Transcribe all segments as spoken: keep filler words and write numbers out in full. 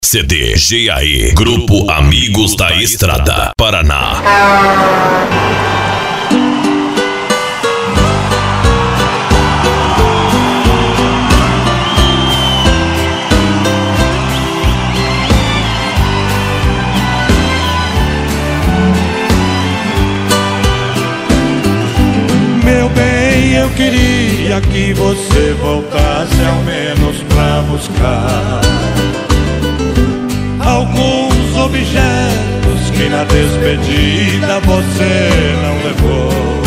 C D G A E, Grupo Amigos da Estrada, Paraná. Meu bem, eu queria que você voltasse ao menos pra buscar alguns objetos que na despedida você não levou.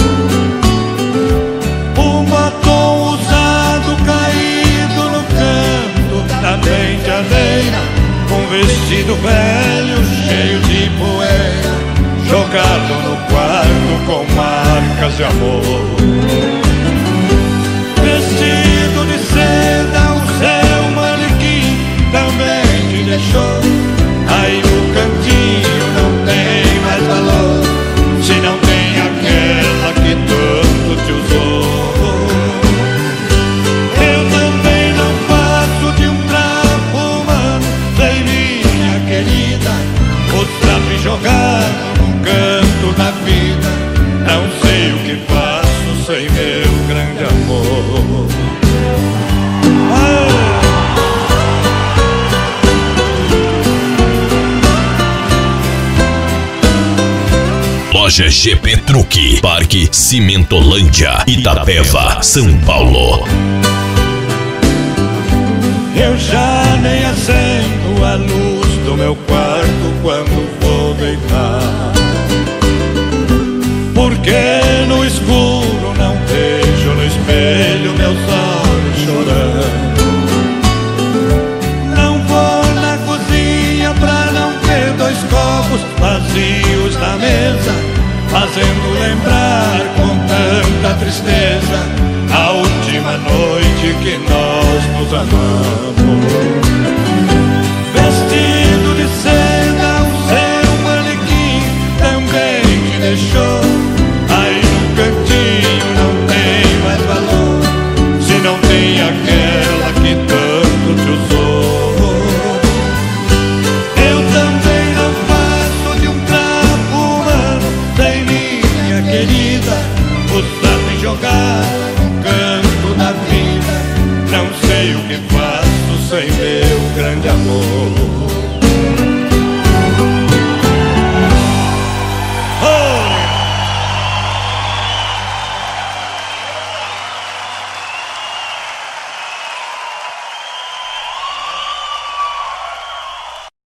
Um batom usado caído no canto da penteadeira, um vestido velho cheio de poeira jogado no quarto com marcas de amor. Vestido de seda, o seu manequim também te deixou. Aí no cantinho não tem mais valor, se não tem aquela que tanto te usou. Eu também não passo de um trapo humano, sei minha querida, o trapo jogado num canto da vida. Não sei o que faço sem meu grande amor. Ah! Loja G P Truque, Parque Cimentolândia, Itapeva, São Paulo. Eu já nem acendo a luz do meu quarto quando vou deitar, porque no escuro não vejo no espelho meus olhos chorando. Não vou na cozinha pra não ter dois copos vazios na mesa, fazendo lembrar com tanta tristeza a última noite que nós nos amamos.